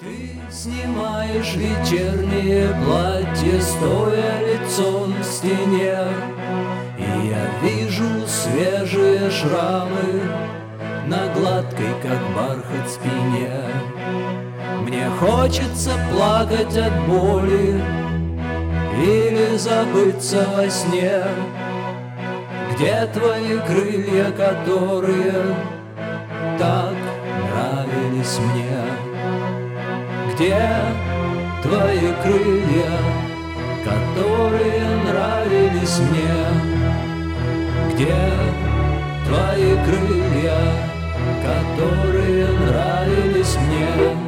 Ты снимаешь вечернее платье, стоя лицом к стене, и я вижу свежие шрамы на гладкой, как бархат, спине. Мне хочется плакать от боли или забыться во сне. Где твои крылья, которые так нравились мне? Где твои крылья, которые нравились мне? Где твои крылья, которые нравились мне?